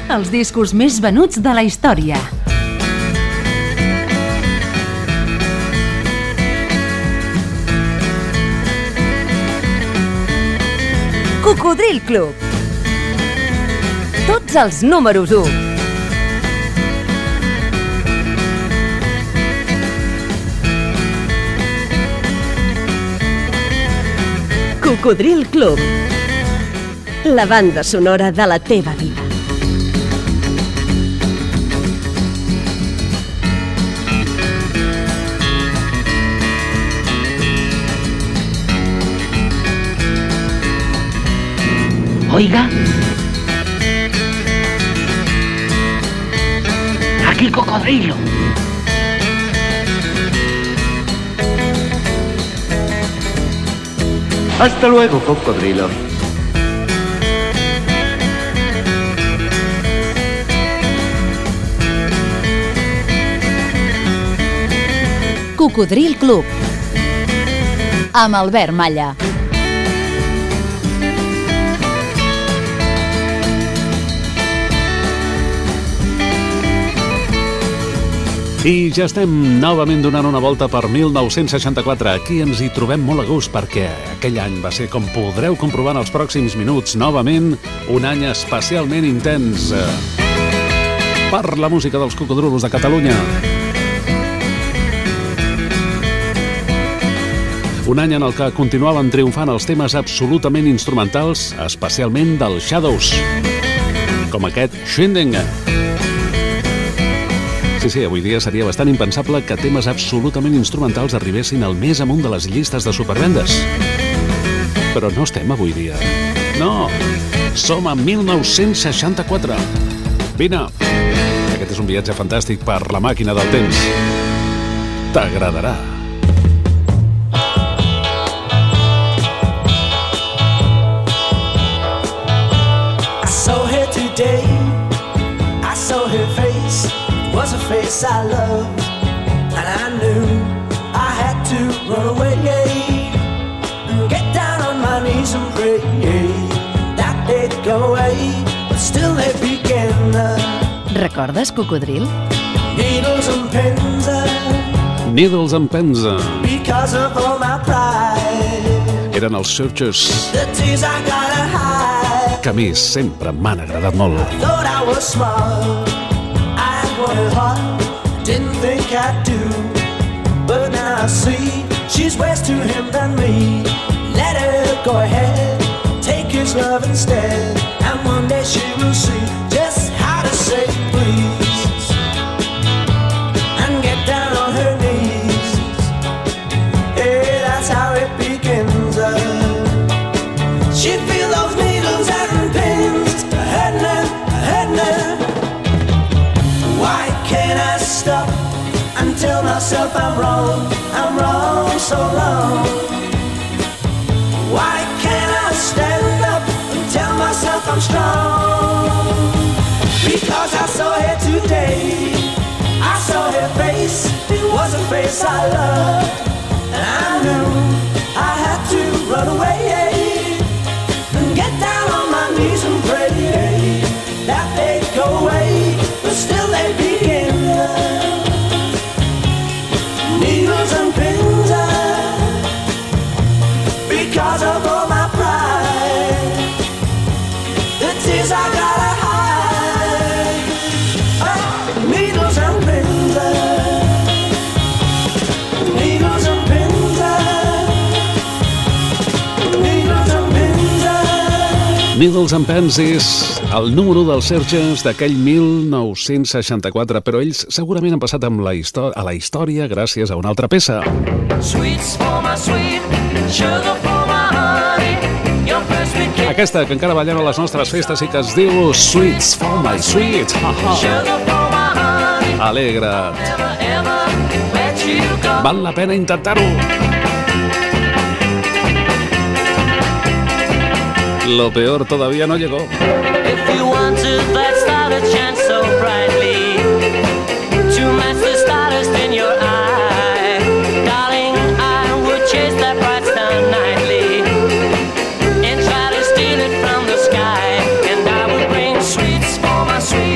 Els discos més venuts de la història. Cocodril Club. Tots els números 1. Cocodril Club. La banda sonora de la teva vida. Oiga. Aquí Cocodrilo. Hasta luego, Cocodrilo. Cocodril Club. Amb Albert Malla. I ja estem novament donant una volta per 1964. Aquí ens hi trobem molt a gust perquè aquell any va ser, com podreu comprovar en els pròxims minuts, novament un any especialment intens per la música dels cocodrilos de Catalunya. Un any en el que continuaven triomfant els temes absolutament instrumentals, especialment dels Shadows, com aquest Schwinding. Sí, avui dia seria bastant impensable que temes absolutament instrumentals arribessin al més amunt de les llistes de supervendes. Però no estem avui dia. No, som a 1964. Vine, aquest és un viatge fantàstic per la màquina del temps. T'agradarà. I saw her today, I saw her face. Was a face I loved, and I knew I had to run away and get down on my knees and pray that they'd go away, but still they began. Recordes Cocodril? Needles and pens, Needles and Pens. because of all my pride. Eren els Searchers, The tears I gotta hide. que a mi sempre m'han agradat molt. Thought I was smart, wanted hard, didn't think I'd do, but now I see she's worse to him than me. Let her go ahead, take his love instead, and one day she will see just how to say please and get down on her knees. Yeah, that's how it begins. She feel those needles and pins hurting her. Why can't I stop and tell myself I'm wrong so long? Why can't I stand up and tell myself I'm strong? Because I saw her today, I saw her face, it was a face I loved, and I knew I had to run away and get down on my knees and pray that they'd go away, but still they begin. Needles and pins, because of all my pride. The tears I gotta hide. Needles and pins, needles and pins, needles and pins. Needles and Pens és el número dels Searchers d'aquell 1964, però ells segurament han passat amb a la història gràcies a una altra peça. Aquesta que encara ballem a les nostres festes i que es diu Sweets for my sweet. Alegra't. Val la pena intentar-ho. Lo peor todavía no llegó. If you wanted that star to shine so brightly, to match the stardust in your eye, darling, I would chase that bright star nightly and try to steal it from the sky, and I would bring sweets for my sweet.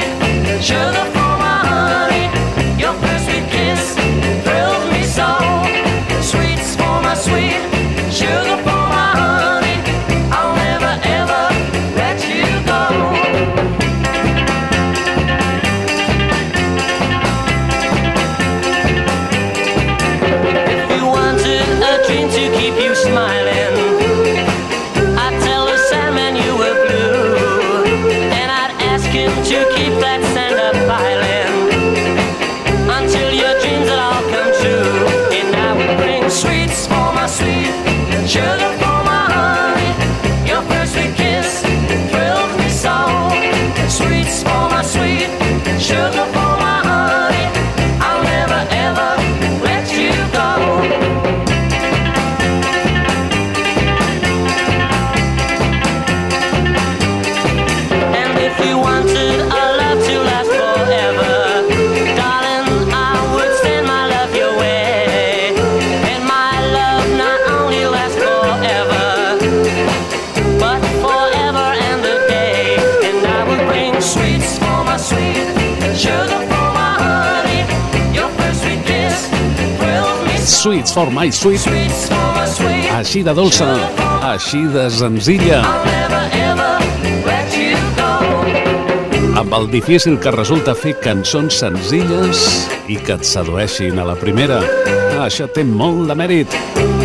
Sweets for my sweet. Sweets for my sweet. Així de dolça, així de senzilla. I'll never ever let you go. Amb el difícil que resulta fer cançons senzilles i que et sedueixin a la primera. Això té molt de mèrit.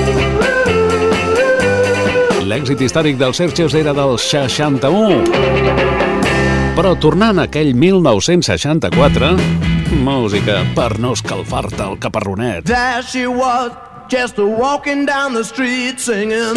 L'èxit històric dels Searchers era del 61. Però tornant a aquell 1964, música per no escalfar-te el caparronet. There she was, just walking down the street singing.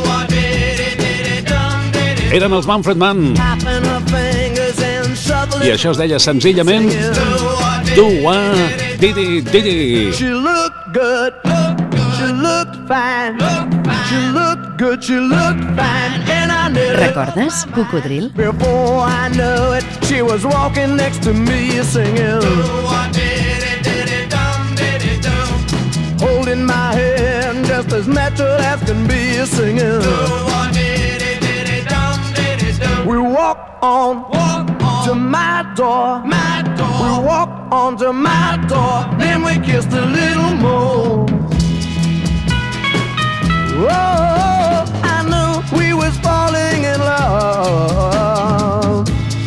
Eren els Manfred Mann. Tapping her fingers and shuffling. I això es deia senzillament Do-a-didi-didi. She looked good, she looked fine, she looked good, she looked fine, and I knew it. Recordes, Cocodril? Before I knew it, she was walking next to me singing. Holding my hand just as natural as can be singing. We walked on to my door. We walked on to my door. Then we kissed a little more. Oh, I knew we was falling in love.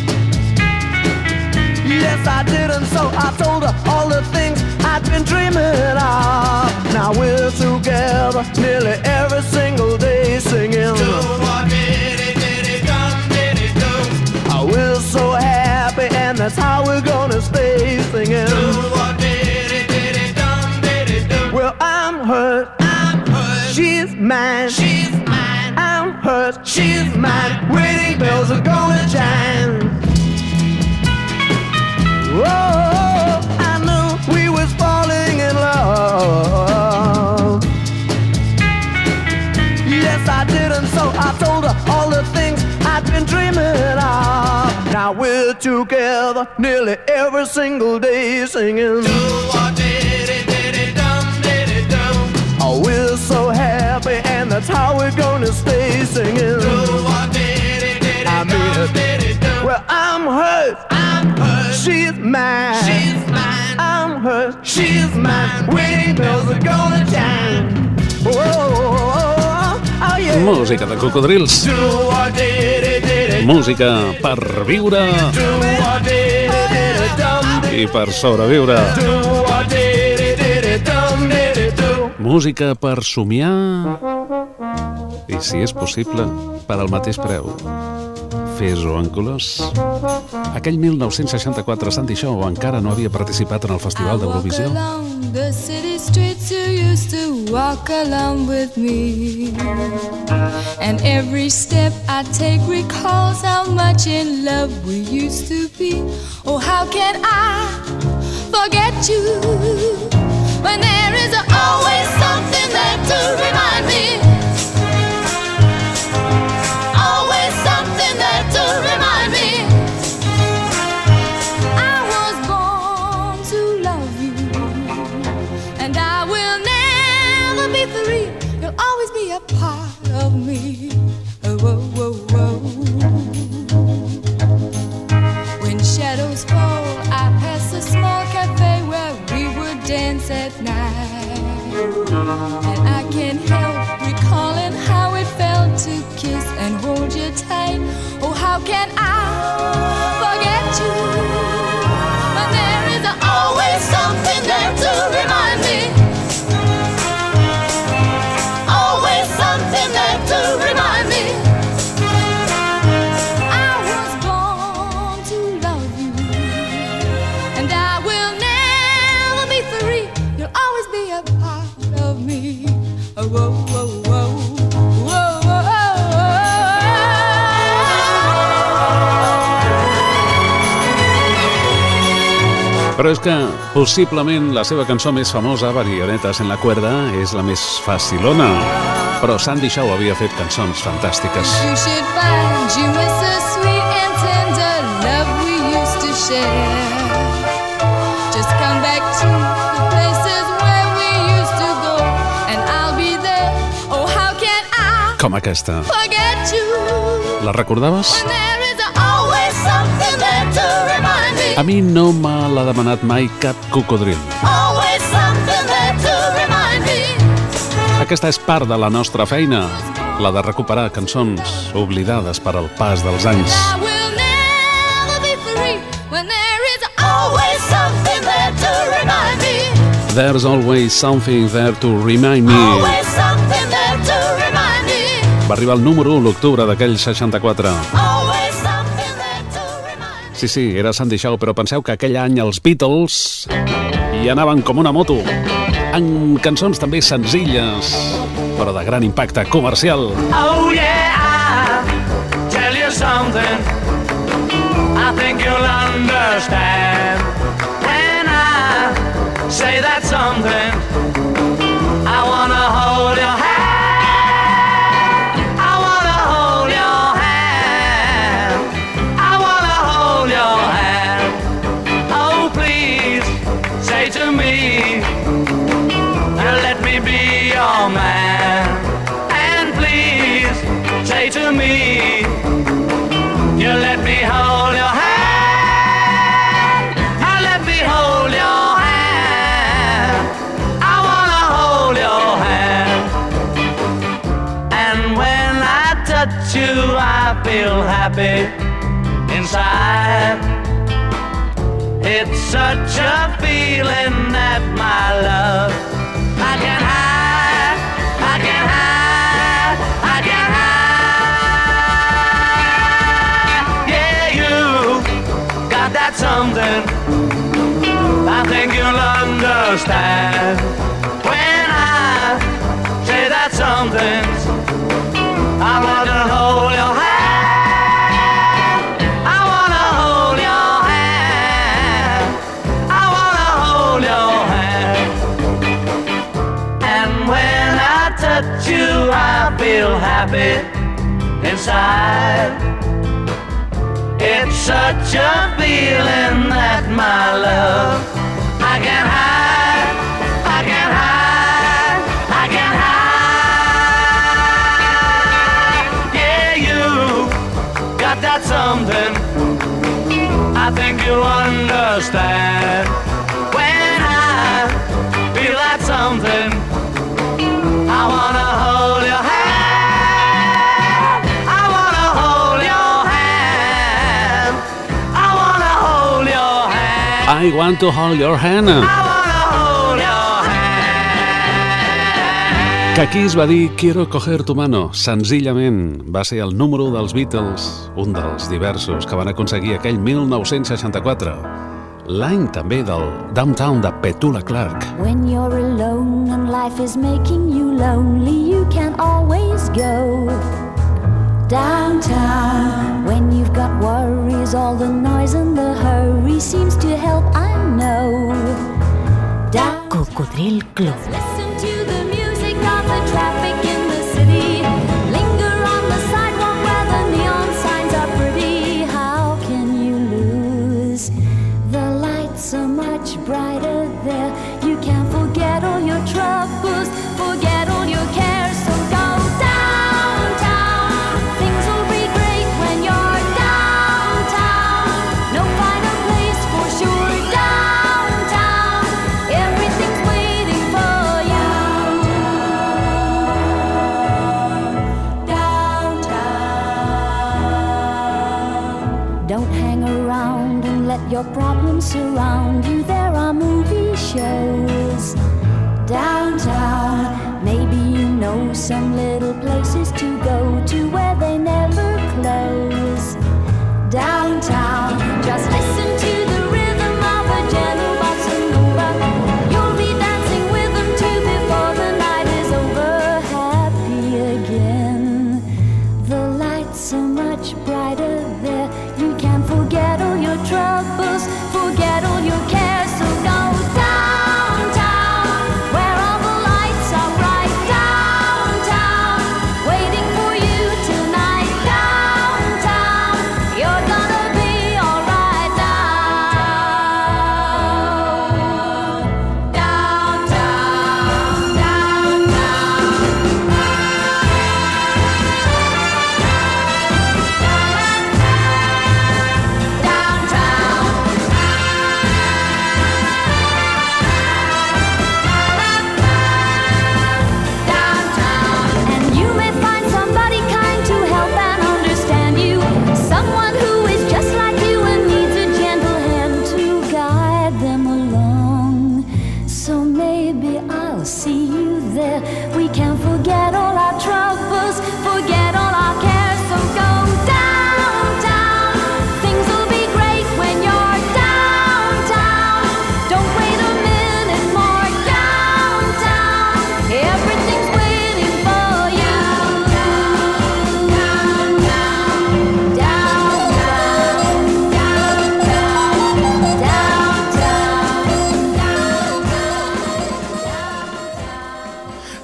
Yes, I did, and so I told her all the things I'd been dreaming of. Now we're together nearly every single day singing. Oh, we're so happy, and that's how we're gonna stay singing. Well, I'm hurt. She's mine. I'm hurt. She's mine. Wedding bells are gonna chime. Oh, I knew we was falling in love. Yes, I did, and so I told her all the things I'd been dreaming of. Now we're together nearly every single day singing. Oh, we're so happy, and that's how we're gonna stay singing. I mean it. Well, I'm hurt. She's mine. I'm hurt. She's mine. Wedding bells are gonna chime. Oh, yeah. Música de cocodrils. Música per viure i per sobreviure. Música per somiar i, si és possible, per al mateix preu. Fes-ho en colors. Aquell 1964 Sandy Shaw encara no havia participat en el Festival d'Eurovisió. The city streets you used to walk along with me, and every step I take recalls how much in love we used to be. Oh, how can I forget you when there is always something there to remind me? Always something there to remind me. I was born to love you, and I will never be free. You'll always be a part of me. Oh, oh, oh, oh. When shadows fall, I pass a small cafe where we would dance at night, and I can't help recalling how it felt to kiss and hold you tight. Oh, how can I forget you when there is always something there to remind me? Always something there to remind me. I was born to love you, and I will never be free. You'll always be a part of me. Oh, oh, oh, oh. Però és que, possiblement, la seva cançó més famosa, Marionetas en la cuerda, és la més facilona. Però Sandy Shaw havia fet cançons fantàstiques. You should find you miss the sweet and tender love we used to share. Just come back to the places where we used to go, and I'll be there. Oh, how can I Com aquesta. forget you La recordaves? when there is always something there to remind me? A mi no me l'ha demanat mai cap cocodril. Always something there to remind me. Aquesta és part de la nostra feina, la de recuperar cançons oblidades per al pas dels anys. I will never be free when there is always something there to remind me. There's always something there to remind me. Always something there to remind me. Va arribar al número 1 l'octubre d'aquell 64. Always something there to remind me. Sí, era Sandy Shaw, però penseu que aquell any els Beatles hi anaven com una moto, en cançons també senzilles, però de gran impacte comercial. Oh yeah, I'll tell you something I think you'll understand when I say that something. I wanna hold your hand, I wanna hold your hand, I wanna hold your hand. Oh please, say to me, let me be your man. And please, say to me, you let me hold your hand. Let me hold your hand. I wanna hold your hand. And when I touch you, I feel happy inside. It's such a feeling that my love I can hide, I can hide, I can hide. Yeah, you got that something I think you'll understand when I say that something. I want to hold your hand, I want to hold your hand, I want to hold your hand. And when I touch you, I feel happy inside. It's such a feeling that my love I can hide, I can hide, I can hide. Yeah, you got that something I think you'll understand when I feel that something. I wanna hold your hand, I wanna hold your hand, I wanna hold your hand, I want to hold your hand. I wanna hold your hand. Que aquí es va dir Quiero coger tu mano. Senzillament va ser el número dels Beatles, un dels diversos que van aconseguir aquell 1964. L'any també del Downtown de Petula Clark. When you're alone and life is making you lonely, you can always go downtown. When you've got worries, all the noise and the hurry seems to help, I know. Cocodril Club. Listen to the music of the traffic in the city. Linger on the sidewalk where the neon signs are pretty. How can you lose? The lights are much brighter there. You can't forget all your troubles, forget all your cares. So go downtown. Things will be great when you're downtown. No finer place for sure. Downtown, everything's waiting for you. Downtown. Don't hang around and let your problems surround you. There are movie shows downtown. Maybe you know some little places to go to where they never close. Downtown, just listen to the rhythm of a gentle bossa nova. You'll be dancing with them too before the night is over. Happy again. The lights are much brighter there. You can forget all your troubles, forget all your cares. So go downtown, where all the lights are bright. Downtown, waiting for you.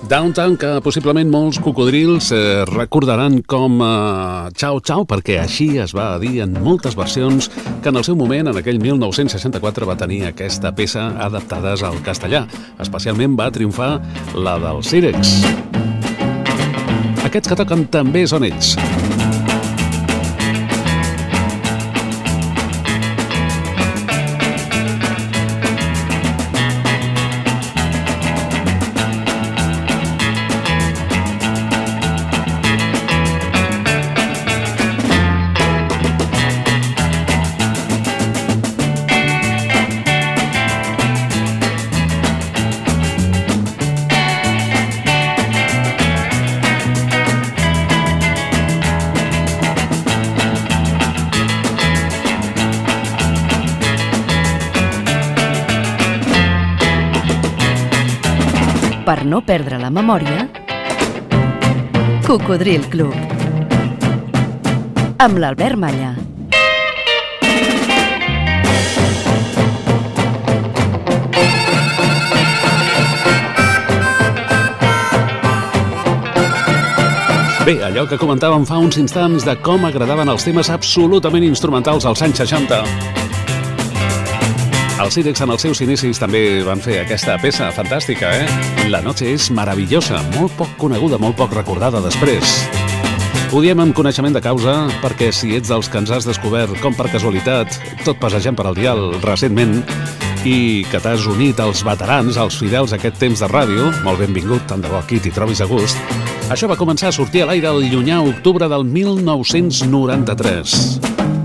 Downtown, que possiblement molts cocodrils recordaran com Ciao Ciao, perquè així es va dir en moltes versions que en el seu moment, en aquell 1964, va tenir aquesta peça adaptades al castellà. Especialment va triomfar la dels Sirex. Aquests que toquen també són ells. Per no perdre la memòria, Cocodril Club, amb l'Albert Malla. Bé, allò que comentàvem fa uns instants de com agradaven els temes absolutament instrumentals als anys 60. Els Sirex en els seus inicis també van fer aquesta peça fantàstica, La noche és meravellosa, molt poc coneguda, molt poc recordada després. Ho diem amb coneixement de causa perquè si ets dels que ens has descobert com per casualitat, tot passejant per al dial recentment, i que t'has unit als veterans, als fidels a aquest temps de ràdio, molt benvingut, tant de bo aquí t'hi trobis a gust. Això va començar a sortir a l'aire el llunyà octubre del 1993.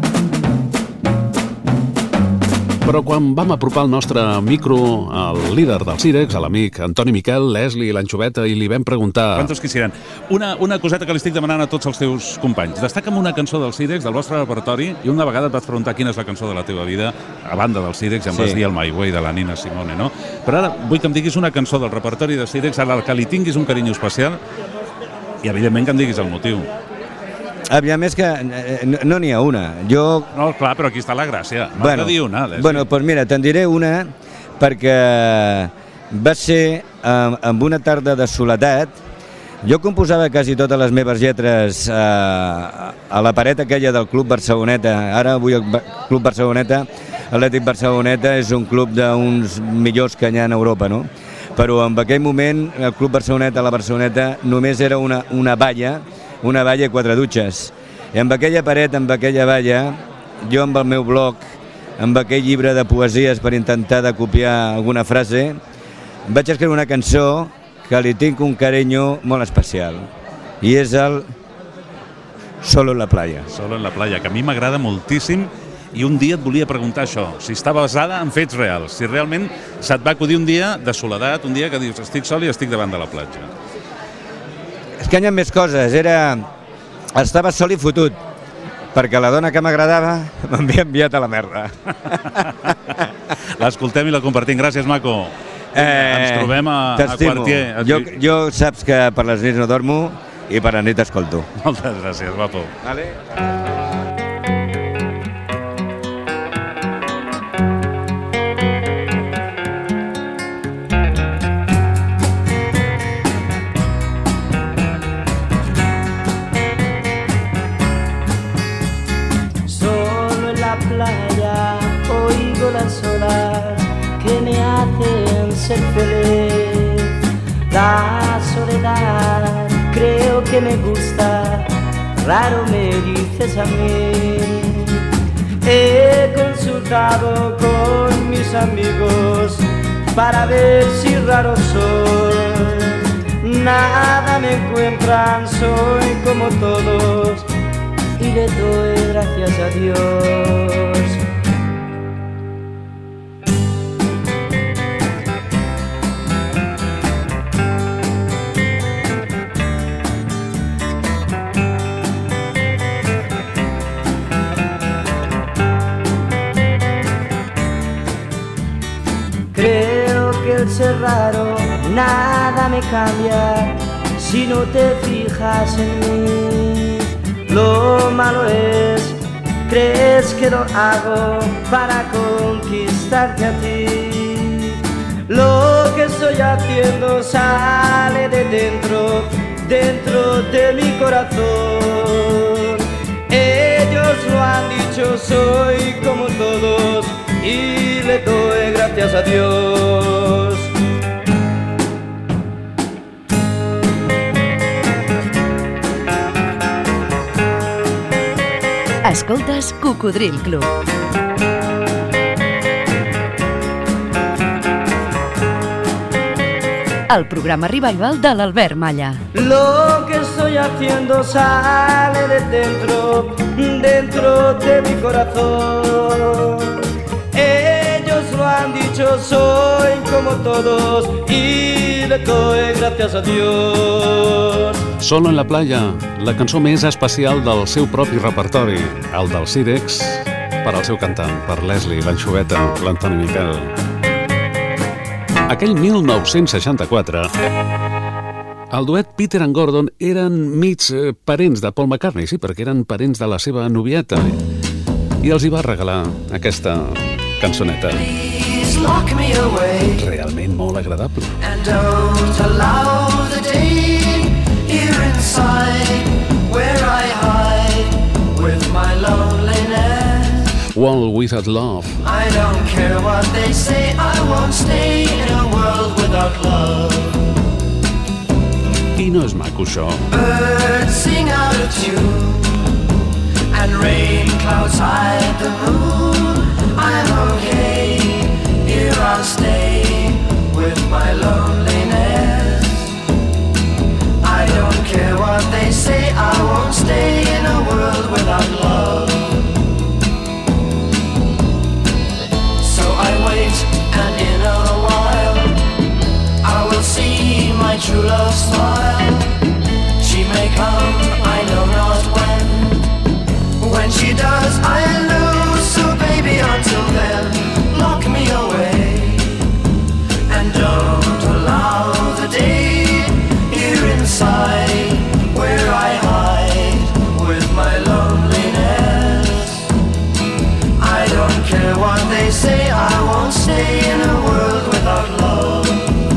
Però quan vam apropar el nostre micro al líder dels Sirex, a l'amic Antoni Miquel, Leslie i l'Anxoveta, i li vam preguntar... Quantos quisieran? Una coseta que li estic demanant a tots els teus companys. Destaca'm una cançó dels Sirex, del vostre repertori, i una vegada et vaig preguntar quina és la cançó de la teva vida, a banda dels Sirex, i em vas dir el My Way de la Nina Simone, no? Però ara vull que em diguis una cançó del repertori de Sirex a la que li tinguis un carinyo especial i, evidentment, que em diguis el motiu. Aviam, és que no n'hi ha una. Jo... No, clar, però aquí està la gràcia. M'has de dir una. Bueno, doncs mira, te'n diré una perquè va ser amb una tarda de soledat. Jo composava quasi totes les meves lletres a la paret aquella del Club Barceloneta. Ara avui el Club Barceloneta, Atlètic Barceloneta, és un club d'uns millors que hi ha a Europa, no? Però en aquell moment el Club Barceloneta, la Barceloneta, només era una valla i 4 dutxes. I amb aquella paret, amb aquella valla, jo amb el meu blog, amb aquell llibre de poesies per intentar de copiar alguna frase, vaig escriure una cançó que li tinc un carinyo molt especial. I és el Solo en la playa. Solo en la playa, que a mi m'agrada moltíssim, i un dia et volia preguntar això, si està basada en fets reals, si realment se't va acudir un dia de soledat, un dia que dius estic sol i estic davant de la platja. És que hi ha més coses, estava sol i fotut, perquè la dona que m'agradava m'havia enviat a la merda. L'escoltem i la compartim, gràcies, maco. Ens trobem a Quartier. Jo saps que per les nits no dormo i per la nit escolto. Moltes gràcies, guapo. Vale. Que me hacen ser feliz. La soledad creo que me gusta, raro me dices a mí. He consultado con mis amigos para ver si raro soy. Nada me encuentran, soy como todos y le doy gracias a Dios. Ser raro, nada me cambia si no te fijas en mí. Lo malo es, crees que lo hago para conquistarte a ti. Lo que que estoy haciendo sale de dentro de mi corazón. Ellos lo han dicho, soy como todos y le doy gracias a Dios. Escoltes Cocodril Club. El programa revival de l'Albert Malla. Lo que estoy haciendo sale de dentro de mi corazón. Ellos lo han dicho, soy como todos y le doy gracias a Dios. Solo en la playa, la cançó més especial del seu propi repertori, el dels Sírex, per al seu cantant, per Leslie, l'Anxoveta, l'Antoni Miquel. Aquell 1964, el duet Peter and Gordon eren mig parents de Paul McCartney, sí, perquè eren parents de la seva novieta, i els hi va regalar aquesta cançoneta. Realment molt agradable. And don't allow the day here inside where I hide with my loneliness. World Without Love. I don't care what they say, I won't stay in a world without love. I no és maco, això. Birds sing out of tune and rain clouds hide the moon. I'm okay, here I'll stay with my loneliness. I don't care what they say, I won't stay in a world without love. So I wait, and in a while I will see my true love smile. She may come, I know not when. When she does, I'll lose. So baby, until then, lock me away and don't allow the day here inside where I hide with my loneliness. I don't care what they say, I won't stay in a world without love.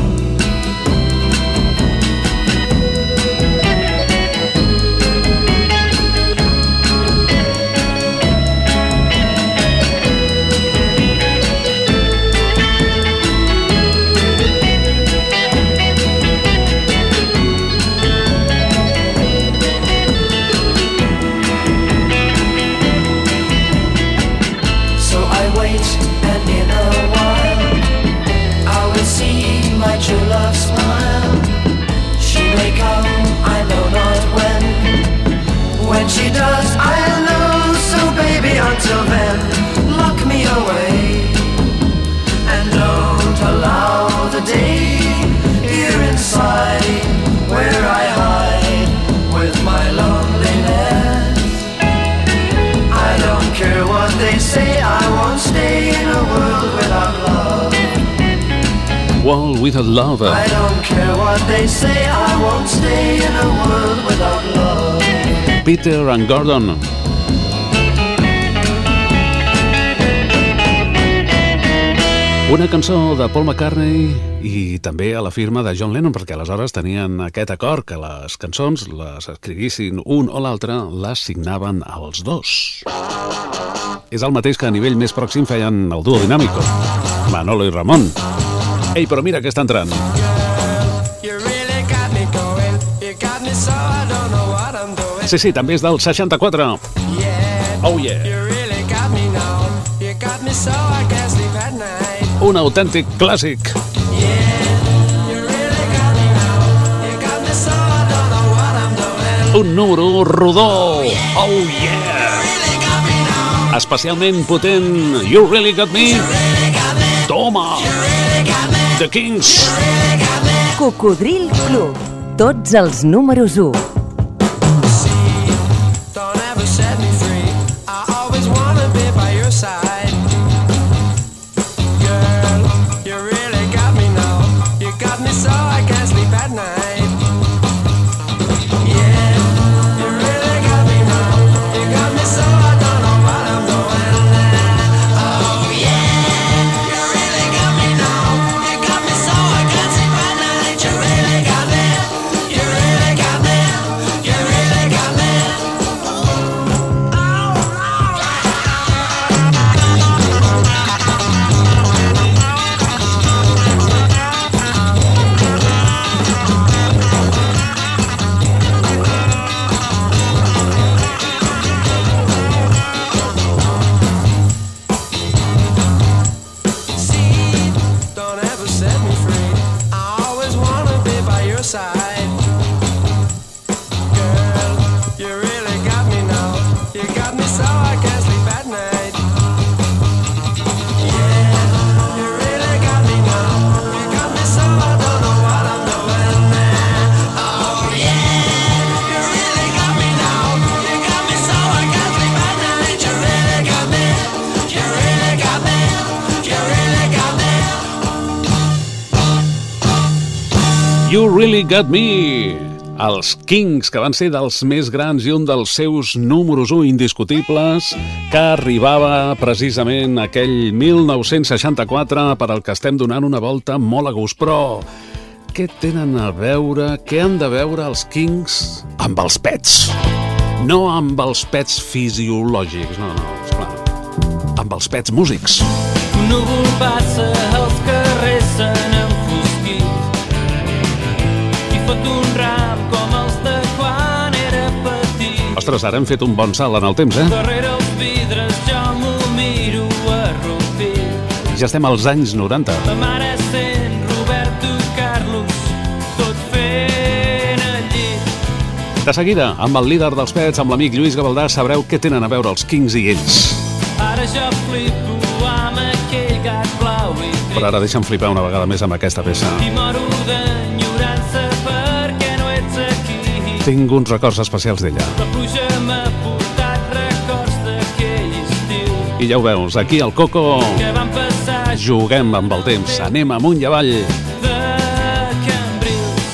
She does, I'll know. So baby, until then, lock me away and don't allow the day here inside where I hide with my loneliness. I don't care what they say, I won't stay in a world without love. World Without Love. I don't care what they say, I won't stay in a world without love. Peter and Gordon. Una cançó de Paul McCartney i també a la firma de John Lennon, perquè aleshores tenien aquest acord que les cançons les escriguissin un o l'altre, les signaven els dos. És el mateix que a nivell més pròxim feien el duo Dinámico, Manolo i Ramon. Ei, però mira que està entrant. Sí, també és del 64. Oh yeah. Un autèntic clàssic. Un número rodó. Oh yeah. Especialment potent. You Really Got Me. Toma. The Kings. Cocodril Club. Tots els números 1. I You Really Got Me. Els Kings, que van ser dels més grans i un dels seus números 1 indiscutibles, que arribava precisament aquell 1964 per al que estem donant una volta molt a gust. Però què tenen a veure, què han de veure els Kings amb els pets? No amb els pets fisiològics, no, esclar. Amb els pets músics. Un núvol passa, els carrers s'han enfosquit i fot un ram com els de quan era petit. Ostres, ara hem fet un bon salt en el temps, Darrere els vidres jo m'ho miro arrupit. Ja estem als anys 90. La mare sent Roberto Carlos tot fent el llit. De seguida, amb el líder dels pets, amb l'amic Lluís Gavaldà, sabreu què tenen a veure els Kings i ells. Ara jo flipo amb aquell gat blau i trist. Però ara deixa'm flipar una vegada més amb aquesta peça. I moro d'enyorança perquè no ets aquí. Tinc uns records especials d'ella. La pluja m'ha portat records d'aquell estiu. I ja ho veus, aquí al Coco Que van passar juguem amb el temps, anem amunt i avall. de Cambrils.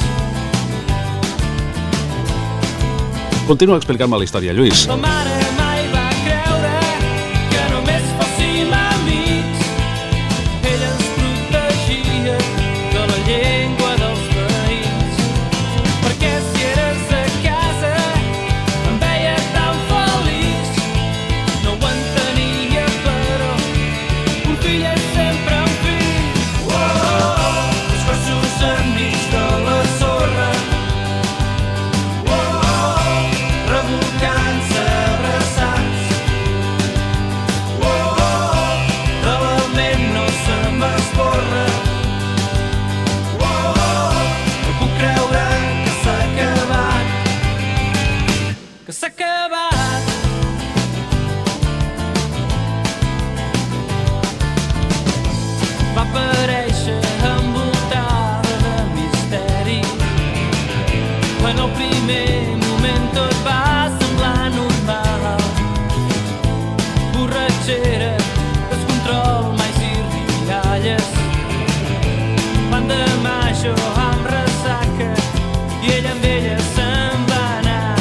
Continua explicant-me la història, Lluís. La mare mai va creure que només fóssim amics. Ella ens protegia de la llengua dels veïns. Perquè si eres a casa em veia tan feliç. No ho entenia, però un fill és sempre un fill. Els cossos enmig de la sorra, revocant-se abraçats. De la ment no se m'esborra. No puc creure que s'ha acabat, que s'ha acabat. Va aparèixer envoltada de misteri. En el primer moment tot va semblar normal. Borratxera, descontrol, mais i rialles. L'endemà jo amb ressaca i ella amb ella se'n va anar.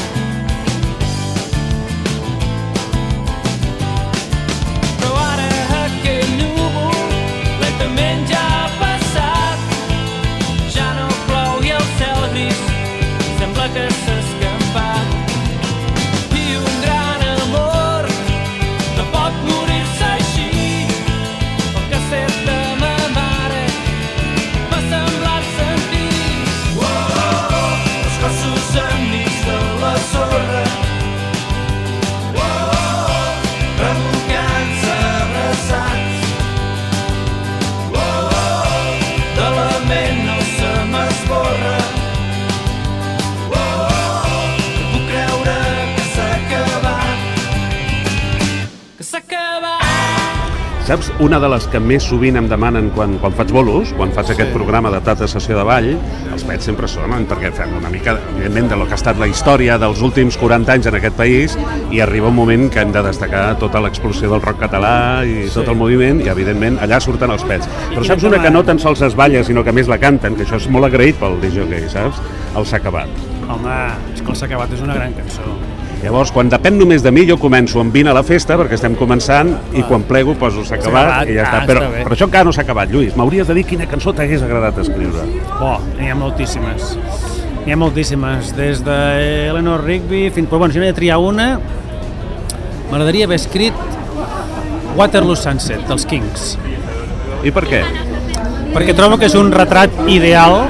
Però ara aquell núvol lentament ja ha passat. Ja no plou i el cel gris sembla que s'ha escampat. I un gran amor no pot morir-se així. El que ha set de ma mare m'ha semblat sentir. Els cossos enmig de la sorra, revocant-se abraçats. De la ment no se m'esborra. No puc creure que s'ha acabat, que s'ha acabat. Saps, una de les que més sovint em demanen quan faig bolos, quan faig aquest programa adaptat a sessió de ball, els pets sempre sonen, perquè fem una mica, evidentment, de lo que ha estat la història dels últims 40 anys en aquest país, i arriba un moment que hem de destacar tota l'explosió del rock català i tot el moviment, i evidentment allà surten els pets. Però saps una que no tan sols es balla, sinó que a més la canten, que això és molt agraït pel discjòquei, saps? El S'ha acabat. Home, és que el S'ha acabat és una gran cançó. Llavors, quan depèn només de mi, jo començo amb Vine a la festa, perquè estem començant, i quan plego poso S'ha acabat i ja està. Però això encara no s'ha acabat, Lluís. M'hauries de dir quina cançó t'hagués agradat escriure. N'hi ha moltíssimes. N'hi ha moltíssimes, des d'Eleanor Rigby fins... Però bueno, si n'he de triar una, m'agradaria haver escrit Waterloo Sunset, dels Kings. I per què? Perquè trobo que és un retrat ideal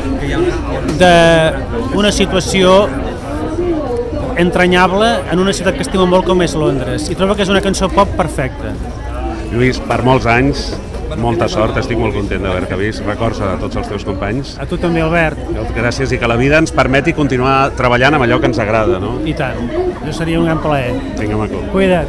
d'una situació entranyable en una ciutat que estimo molt com és Londres, i trobo que és una cançó pop perfecta. Lluís, per molts anys, molta sort, estic molt content d'haver-te vist, records a tots els teus companys. A tu també, Albert. Gràcies, i que la vida ens permeti continuar treballant amb allò que ens agrada, no? I tant, això seria un gran plaer. Vinga, maco. Cuida't.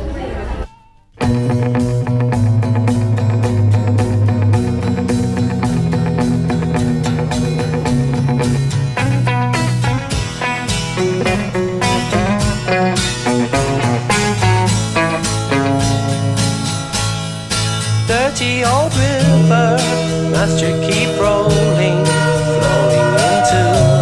Dirty old river must you keep rolling, flowing into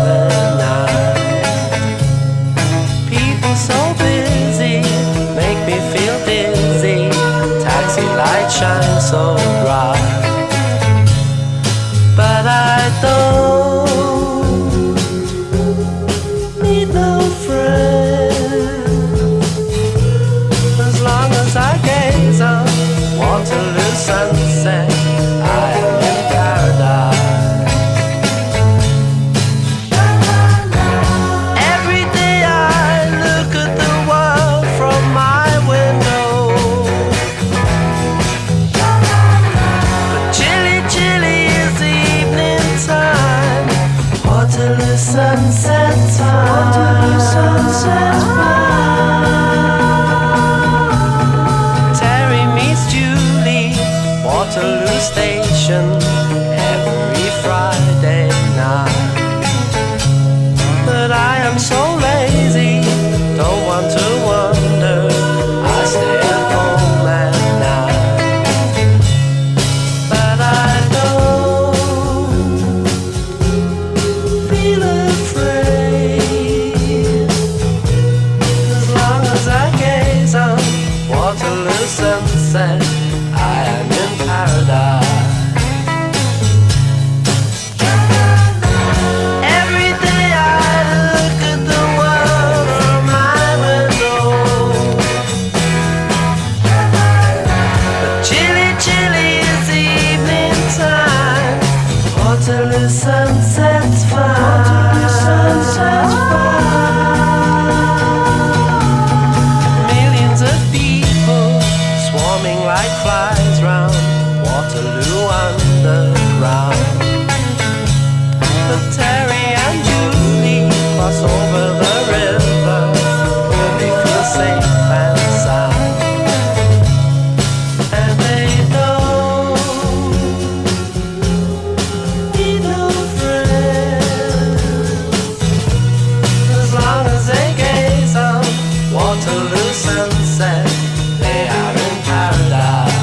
station every Friday night. But I am so lazy, don't want to wander, I stay at home at night. But I don't feel afraid, as long as I gaze on Waterloo sunset, I am in paradise. Every day I look at the world from my window, but chilly, chilly is the evening time. Waterloo sunset's fine. Millions of people swarming like flies round Waterloo Underground. But Terry and Julie cross over the river where they feel safe and sound. And they don't need no friends, as long as they gaze on Waterloo sunset, they are in paradise.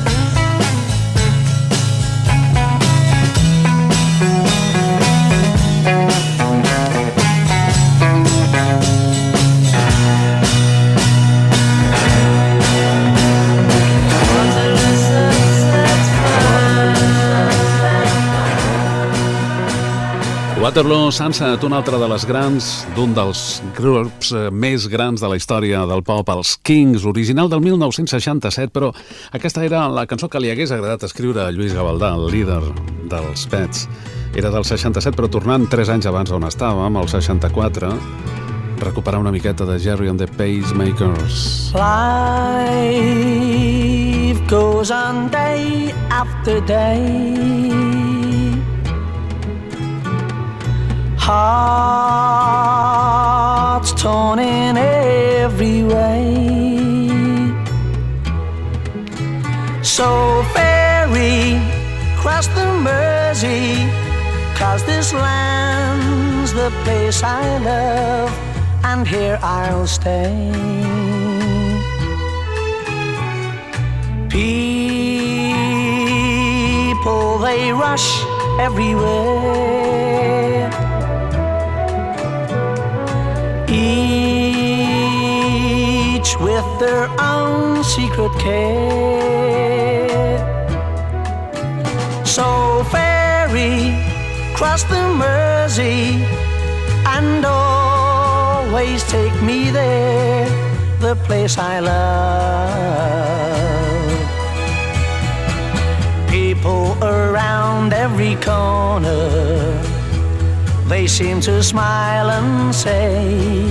Waterloo Sunset, un altre de les grans, d'un dels grups més grans de la història del pop, els Kings, original del 1967, però aquesta era la cançó que li hagués agradat escriure a Lluís Gavaldà, el líder dels Pets. Era del 67, però tornant 3 anys abans on estàvem, el 64, recuperar una miqueta de Gerry and the Pacemakers. Life goes on day after day, hearts torn in every way. So ferry cross the Mersey, 'cause this land's the place I love, and here I'll stay. People, they rush everywhere, each with their own secret care. So ferry cross the Mersey and always take me there, the place I love. People around every corner, they seem to smile and say,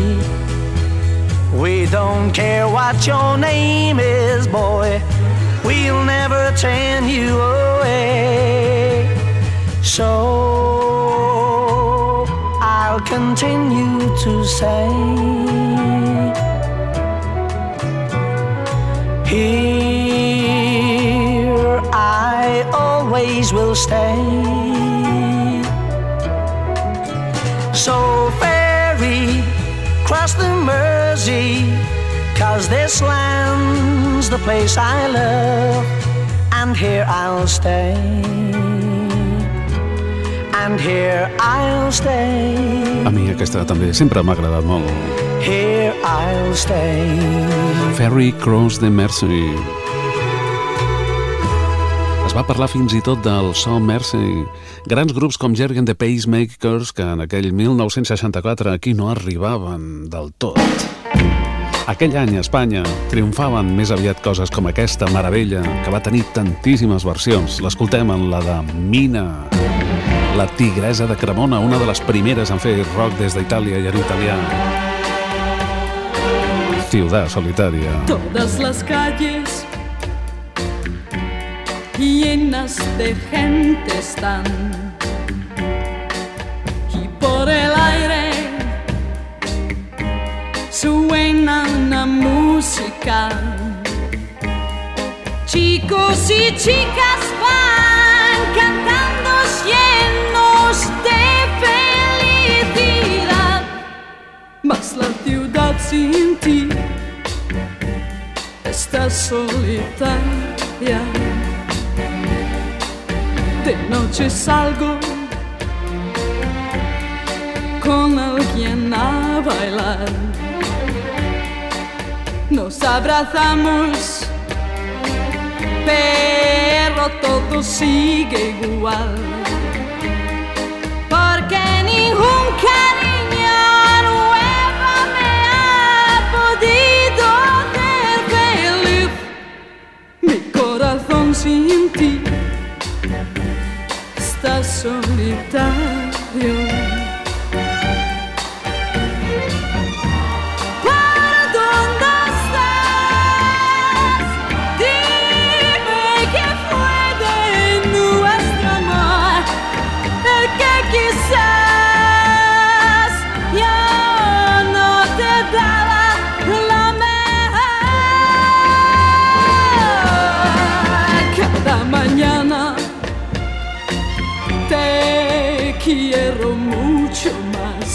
we don't care what your name is, boy, we'll never turn you away. So I'll continue to say, here I always will stay. So ferry cross the Mersey, 'cause this land's the place I love, and here I'll stay, and here I'll stay. A mi aquesta també sempre m'ha agradat molt. Here I'll stay. Ferry Cross the Mersey. Es va parlar fins i tot del so Mersey. Grans grups com Gerry and the Pacemakers, que en aquell 1964 aquí no arribaven del tot. Aquell any a Espanya triomfaven més aviat coses com aquesta meravella, que va tenir tantíssimes versions. L'escoltem en la de Mina, la tigresa de Cremona, una de les primeres en fer rock des d'Itàlia i en italià. Ciudad Solitaria. Todas las calles llenas de gente están, y por el aire suena una música. Chicos y chicas van cantando llenos de felicidad. Mas la ciudad sin ti está solitaria. De noche salgo con alguien a bailar. Nos abrazamos, pero todo sigue igual. Porque ningún cariño nuevo me ha podido hacer feliz. Mi corazón sin ti está solitario. Quizás ya no te daba la mejor. Cada mañana te quiero mucho más.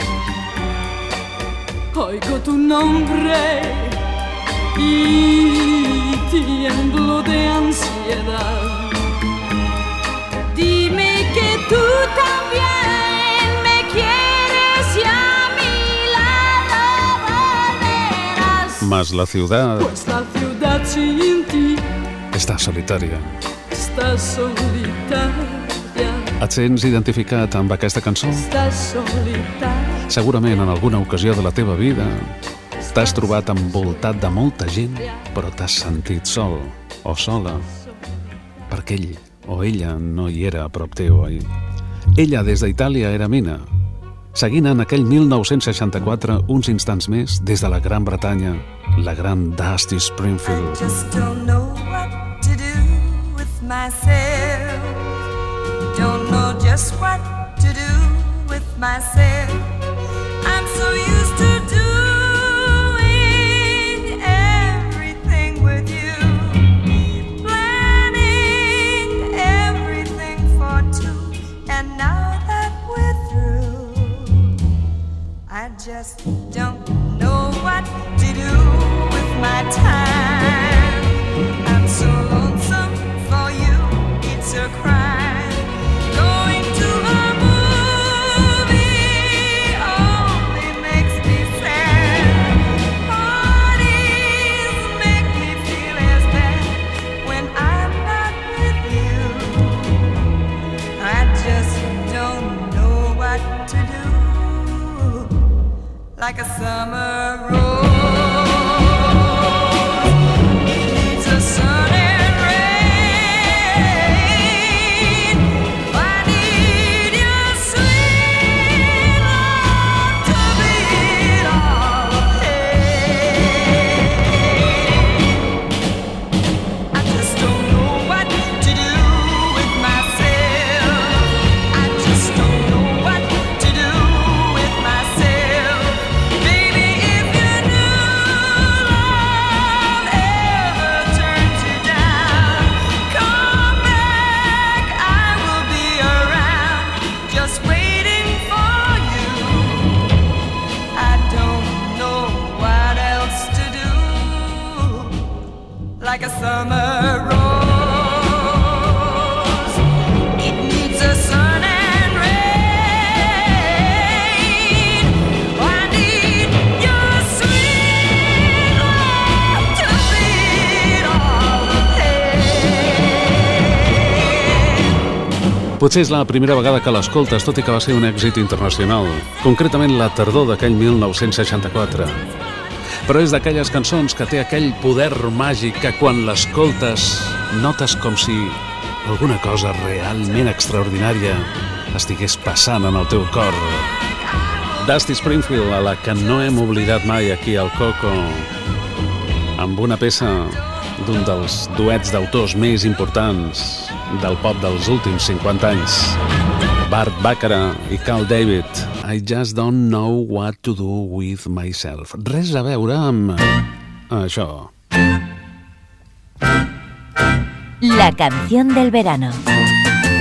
Oigo tu nombre y tiemblo de ansiedad. Dime que tú también me quieres y a mi lado volverás. Mas la ciudad Pues la ciudad sin ti està solitària. está solitaria. Et sents identificat amb aquesta cançó? Está solitaria. Segurament en alguna ocasió de la teva vida t'has trobat envoltat de molta gent, però t'has sentit sol o sola, perquè ell o ella no hi era a prop teu, oi? Ella des d'Itàlia era Mina, seguint en aquell 1964 uns instants més des de la Gran Bretanya, la gran Dusty Springfield. Just don't know what to do with myself. Don't know just what to do with myself. I'm so used to doing everything with you, planning everything for two, and now that we're through, I just don't know what to do with my time. I'm so lonesome for you, it's a crime. Going to a movie only makes me sad. Parties make me feel as bad when I'm not with you. I just don't know what to do. Like a summer rose, it needs a sun and rain. I need your sweet love to beat all the pain. I just don't know what to do with myself. I just don't know what to do with myself. Baby, if your new love ever turns you down, come back, I will be around, just waiting for you. I don't know what else to do. Like a summer rose, it needs a sun and rain. I need your sweet love to beat all the pain. Potser és la primera vegada que l'escoltes, tot i que va ser un èxit internacional, concretament la tardor d'aquell 1964. Però és d'aquelles cançons que té aquell poder màgic que quan l'escoltes notes com si alguna cosa realment extraordinària estigués passant en el teu cor. Dusty Springfield, a la que no hem oblidat mai aquí al Coco, amb una peça d'un dels duets d'autors més importants del pop dels últims 50 anys, Bart Bacharach i Carl David, I just don't know what to do with myself. Res a veure amb això. La canción del verano.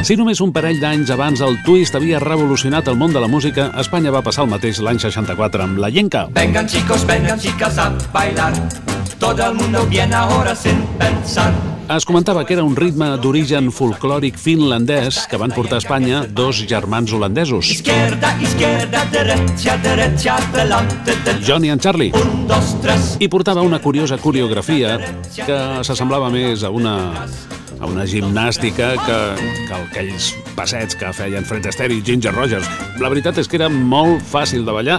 Si només un parell d'anys abans el twist havia revolucionat el món de la música, a Espanya va passar el mateix l'any 64 amb la Yenka. Vengan chicos, vengan chicas a bailar. Todo el mundo viene ahora sin pensar. Es comentava que era un ritme d'origen folclòric finlandès que van portar a Espanya dos germans holandesos, Izquierda, izquierda, derecha, derecha, delante, delante. Johnny and Charlie. 1, 2, 3. I portava una curiosa coreografia que s'assemblava més a una gimnàstica que aquells passets que feien Fred Astaire i Ginger Rogers. La veritat és que era molt fàcil de ballar.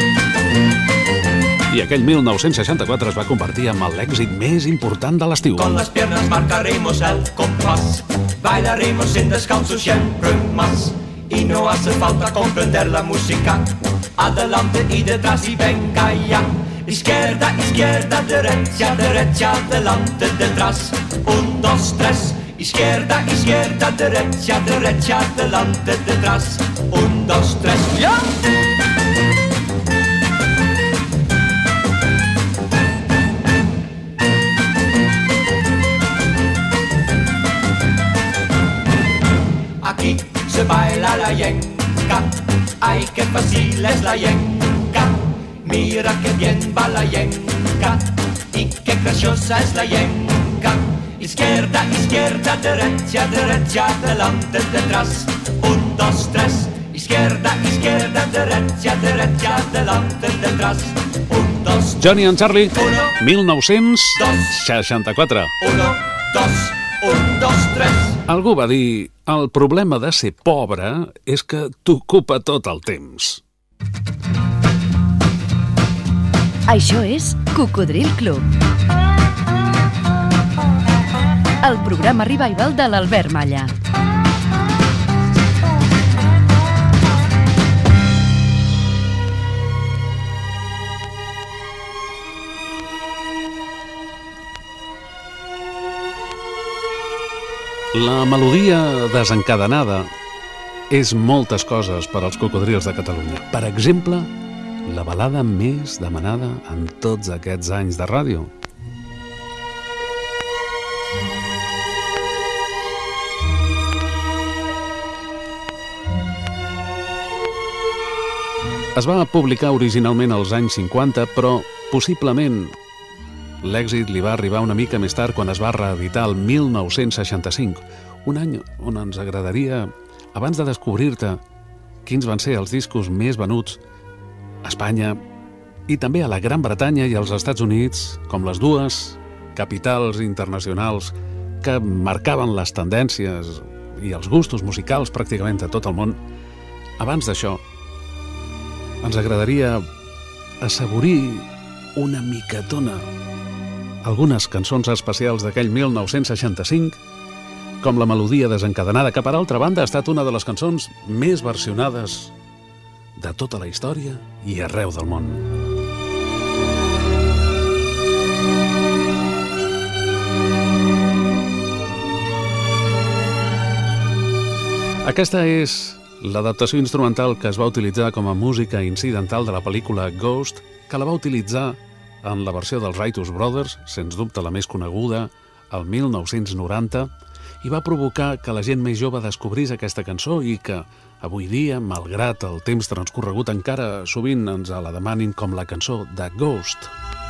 I aquell 1964 es va convertir en l'èxit més important de l'estiu. Con las piernas marcaremos el compás. Bailaremos sin descanso siempre más. Y no hace falta comprender la música. Adelante y detrás y venga ya. Izquierda, izquierda, derecha, derecha, adelante, detrás. 1, 2, 3. Izquierda, izquierda, derecha, derecha, adelante, detrás. 1, 2, 3. ¡Ya! Aquí se baila la yenca. Ay, qué fácil es la yenca. Mira qué bien va la yenca. Y qué graciosa es la yenca. Izquierda, izquierda, derecha, derecha, delante, detrás. 1, 2, 3. Izquierda, izquierda, derecha, derecha, delante, detrás. 1, 2, Johnny and Charlie, 1964. 1, 2, 1, 2, 3. Algú va dir: el problema de ser pobre és que t'ocupa tot el temps. Això és Cocodril Club. El programa revival de l'Albert Malla. La melodia desencadenada és moltes coses per als cocodrils de Catalunya. Per exemple, la balada més demanada en tots aquests anys de ràdio. Es va publicar originalment als anys 50, però possiblement l'èxit li va arribar una mica més tard quan es va reeditar el 1965, un any on ens agradaria, abans de descobrir-te quins van ser els discos més venuts a Espanya i també a la Gran Bretanya i als Estats Units, com les dues capitals internacionals que marcaven les tendències i els gustos musicals pràcticament de tot el món, abans d'això ens agradaria assaborir una micatona algunes cançons especials d'aquell 1965, com la melodia desencadenada, que per altra banda ha estat una de les cançons més versionades de tota la història i arreu del món. Aquesta és l'adaptació instrumental que es va utilitzar com a música incidental de la pel·lícula Ghost, que la va utilitzar en la versió dels Righteous Brothers, sens dubte la més coneguda, el 1990, i va provocar que la gent més jove descobrís aquesta cançó i que, avui dia, malgrat el temps transcorregut, encara sovint ens la demanin com la cançó de Ghost.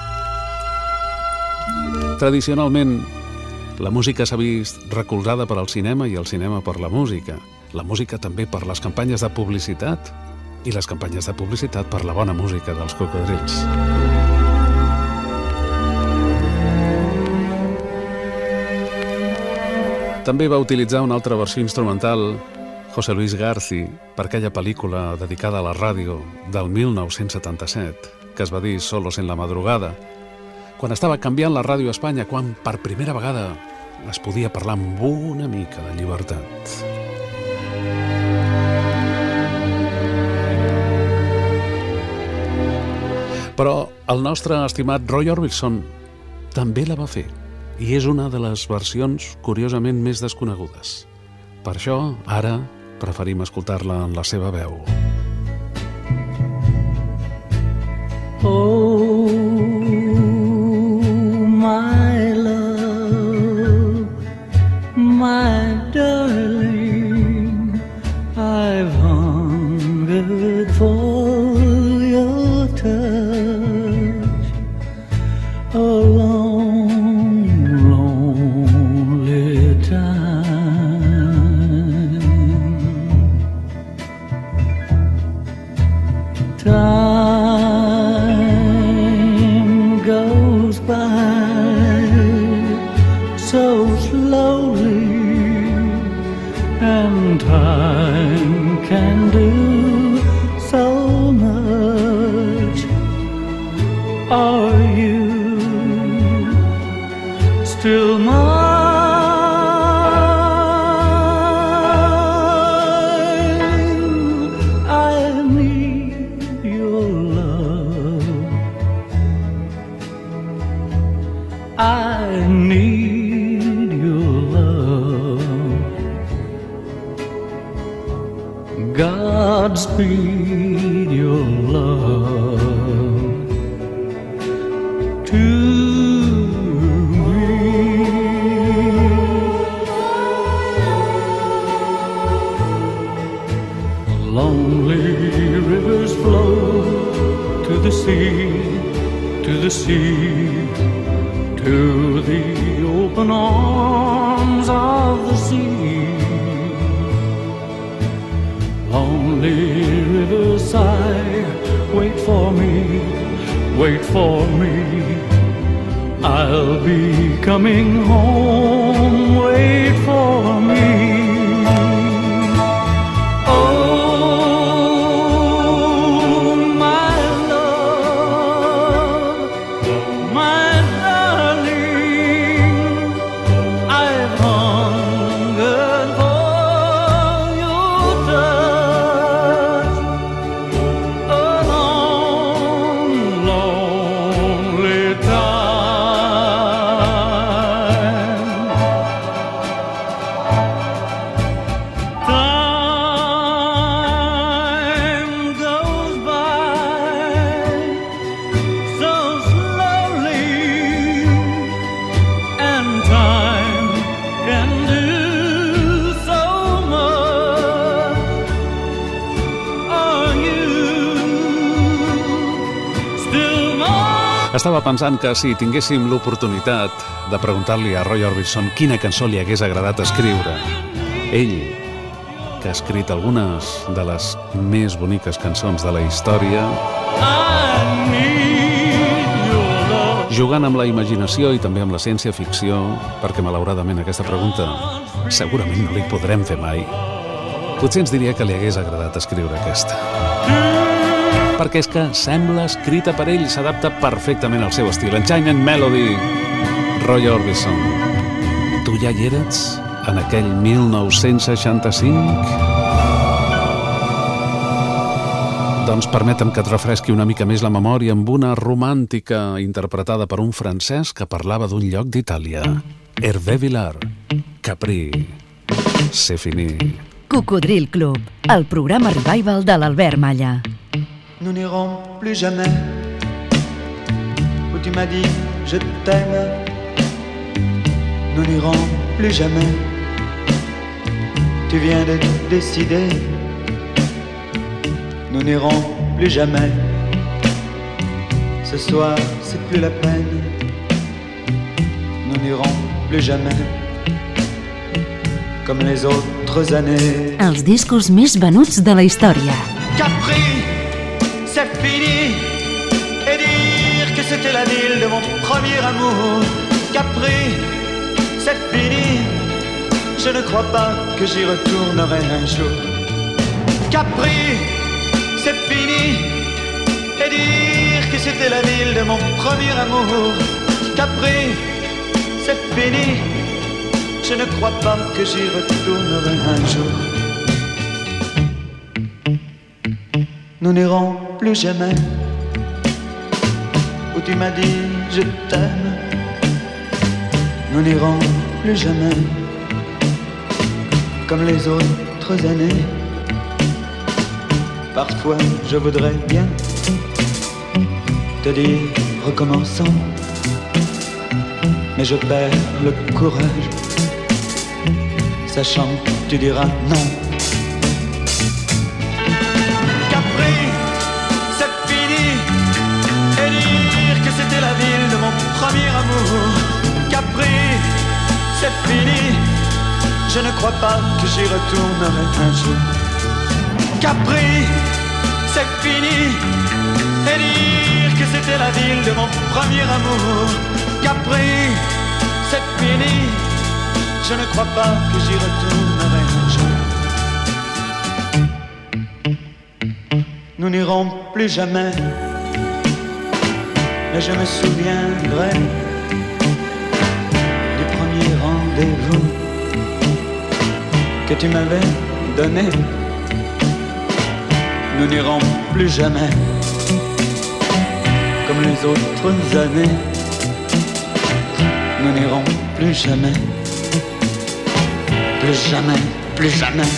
Tradicionalment, la música s'ha vist recolzada per al cinema i el cinema per la música també per les campanyes de publicitat i les campanyes de publicitat per la bona música dels cocodrils. També va utilitzar una altra versió instrumental José Luis Garci per aquella pel·lícula dedicada a la ràdio del 1977, que es va dir Solos en la madrugada, quan estava canviant la ràdio a Espanya, quan per primera vegada es podia parlar amb una mica de llibertat. Però el nostre estimat Roy Orbison també la va fer, i és una de les versions curiosament més desconegudes. Per això, ara, preferim escoltar-la en la seva veu. Oh, my love, my darling, Time goes by so slowly, and time can do so much. Are you still mine? I need your love. I need your love. Godspeed your love to lonely rivers flow to the sea, to the open arms of the sea. Lonely rivers sigh, wait for me, I'll be coming home, wait for me. Estava pensant que si tinguéssim l'oportunitat de preguntar-li a Roy Orbison quina cançó li hagués agradat escriure, ell, que ha escrit algunes de les més boniques cançons de la història, jugant amb la imaginació i també amb la ciència-ficció, perquè malauradament aquesta pregunta segurament no li podrem fer mai, potser ens diria que li hagués agradat escriure aquesta. Perquè és que sembla escrita per ell, s'adapta perfectament al seu estil. Enchantment Melody, Roy Orbison. Tu ja hi eres en aquell 1965? Doncs permetem que et refresqui una mica més la memòria amb una romàntica interpretada per un francès que parlava d'un lloc d'Itàlia. Hervé Villard, Capri, c'est fini. Cocodril Club, el programa revival de l'Albert Malla. Nous n'irons plus jamais où tu m'as dit je t'aime. Nous n'irons plus jamais. Tu viens de décider. Nous n'irons plus jamais. Ce soir c'est plus la peine. Nous n'irons plus jamais comme les autres années. Els discos més venuts de la història. Capri, c'est fini. Et dire que c'était la ville de mon premier amour. Capri, c'est fini. Je ne crois pas que j'y retournerai un jour. Capri, c'est fini. Et dire que c'était la ville de mon premier amour. Capri, c'est fini. Je ne crois pas que j'y retournerai un jour. Nous n'irons plus jamais où tu m'as dit je t'aime. Nous n'irons plus jamais comme les autres années. Parfois je voudrais bien te dire recommençons, mais je perds le courage, sachant que tu diras non. C'était la ville de mon premier amour. Capri, c'est fini. Je ne crois pas que j'y retournerai un jour. Capri, c'est fini. Et dire que c'était la ville de mon premier amour. Capri, c'est fini. Je ne crois pas que j'y retournerai un jour. Nous n'irons plus jamais, mais je me souviendrai du premier rendez-vous que tu m'avais donné. Nous n'irons plus jamais comme les autres années. Nous n'irons plus jamais, plus jamais, plus jamais.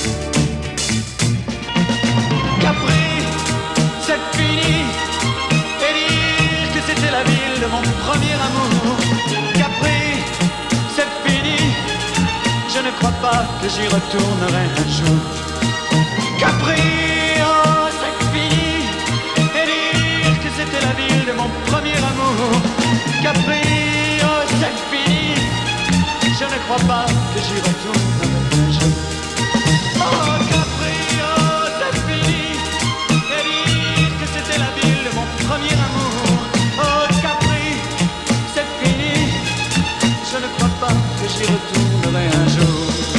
Capri, c'est fini. Et dire que c'était la ville de mon premier amour. Capri, c'est fini. Je ne crois pas que j'y retournerai un jour. Capri, oh, c'est fini. Et dire que c'était la ville de mon premier amour. Capri, oh, c'est fini. Je ne crois pas que j'y retournerai un jour. Oh, Capri, oh, c'est fini. Et dire que c'était la ville de mon premier amour. Oh, Capri, c'est fini. Je ne crois pas que j'y retournerai un jour.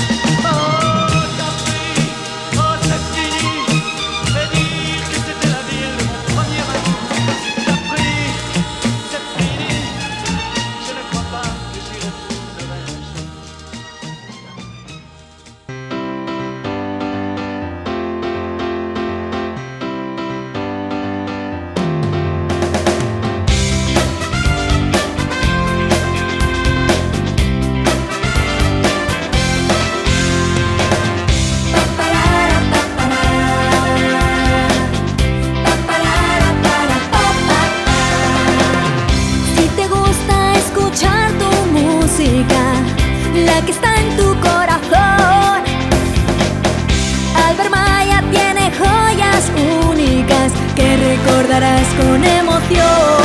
La que está en tu corazón. Albert Maya tiene joyas únicas que recordarás con emoción.